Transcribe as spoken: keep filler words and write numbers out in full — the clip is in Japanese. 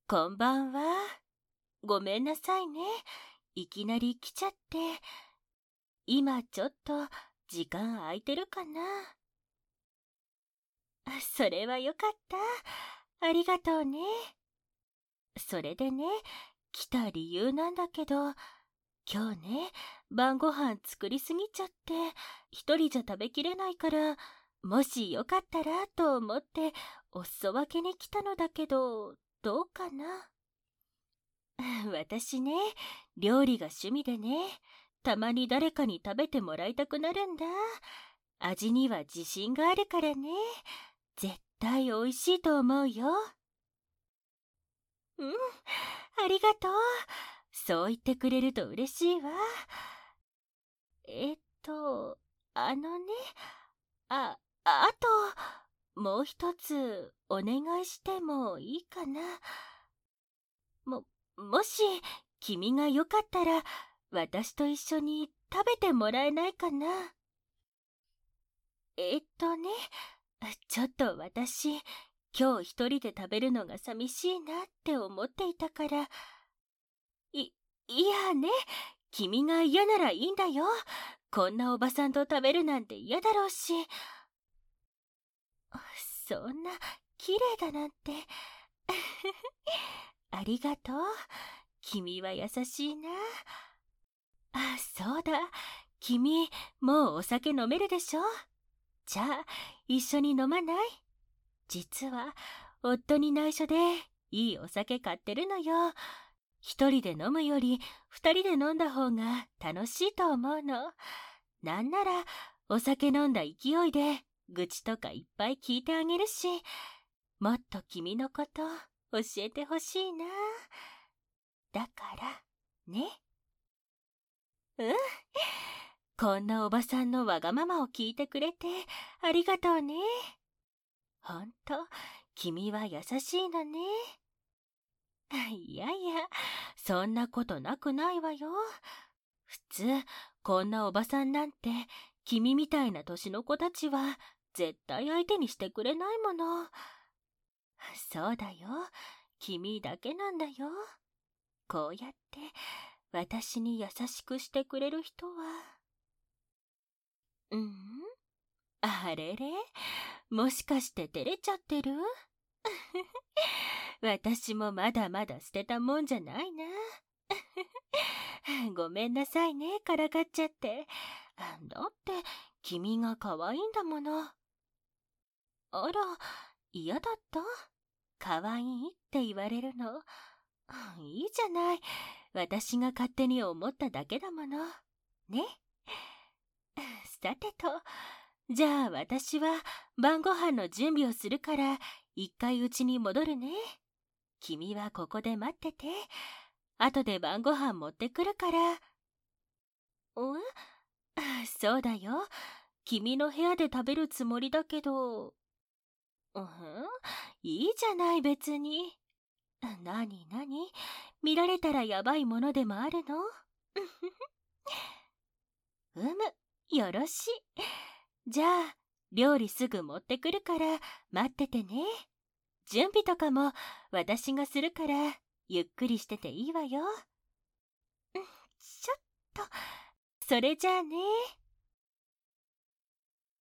こんばんは。ごめんなさいね。いきなり来ちゃって。今ちょっと時間空いてるかな。それはよかった。ありがとうね。それでね、来た理由なんだけど、今日ね、晩ご飯作りすぎちゃって、一人じゃ食べきれないから、もしよかったらと思ってお裾分けに来たのだけど、どうかな。私ね、料理が趣味でね、たまに誰かに食べてもらいたくなるんだ。味には自信があるからね、絶対美味しいと思うよ。うん、ありがとう。そう言ってくれると嬉しいわ。えっと、あのね、あ、あと、もう一つお願いしてもいいかな。も、もし、君がよかったら、私と一緒に食べてもらえないかな。えっとね、ちょっと私、今日一人で食べるのが寂しいなって思っていたから、い、いやね、君が嫌ならいいんだよ。こんなおばさんと食べるなんて嫌だろうし。そんな、綺麗だなんて。ありがとう。君は優しいな。あ、そうだ。君、もうお酒飲めるでしょ？じゃあ、一緒に飲まない？実は、夫に内緒で、いいお酒買ってるのよ。一人で飲むより、二人で飲んだ方が楽しいと思うの。なんなら、お酒飲んだ勢いで、愚痴とかいっぱい聞いてあげるし、もっと君のこと教えてほしいな。だから、ね。うん。こんなおばさんのわがままを聞いてくれてありがとうね。ほんと、君は優しいのね。いやいや、そんなことなくないわよ。普通、こんなおばさんなんて、君みたいな年の子たちは絶対相手にしてくれないもの。そうだよ。君だけなんだよ。こうやって私に優しくしてくれる人は。うん？あれれ？もしかして照れちゃってる？私もまだまだ捨てたもんじゃないな。ごめんなさいね、からかっちゃって。だって、君が可愛いんだもの。あら、嫌だった？可愛いって言われるの。いいじゃない。私が勝手に思っただけだもの。ね。さてと、じゃあ私は晩ご飯の準備をするから、一回家に戻るね。君はここで待ってて。後で晩ご飯持ってくるから。ん？そうだよ。君の部屋で食べるつもりだけど。うん？いいじゃない別に。なになに？見られたらやばいものでもあるの？うむ、よろしい。じゃあ、料理すぐ持ってくるから待っててね。準備とかも私がするからゆっくりしてていいわよ。ちょっと、それじゃあね。